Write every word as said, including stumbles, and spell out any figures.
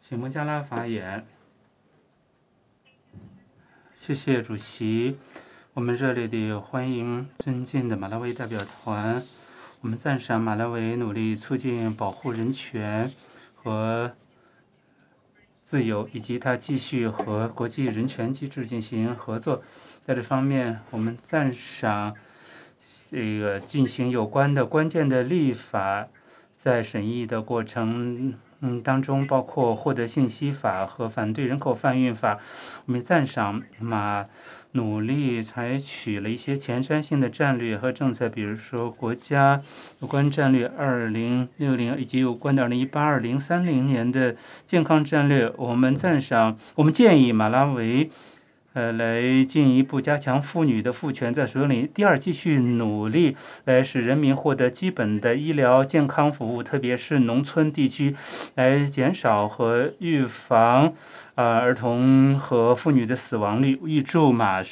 请孟加拉发言。谢谢主席，我们热烈地欢迎尊敬的马拉维代表团。我们赞赏马拉维努力促进保护人权和自由，以及他继续和国际人权机制进行合作。在这方面，我们赞赏这个进行有关的关键的立法，在审议的过程嗯当中，包括获得信息法和反对人口贩运法。我们赞赏马努力采取了一些前瞻性的战略和政策，比如说国家有关战略二零六零以及有关的二零一八二零三零年的健康战略。我们赞赏，我们建议马拉维呃，来进一步加强妇女的赋权在所有领域。第二，继续努力来使人民获得基本的医疗健康服务，特别是农村地区，来减少和预防呃儿童和妇女的死亡率。预祝马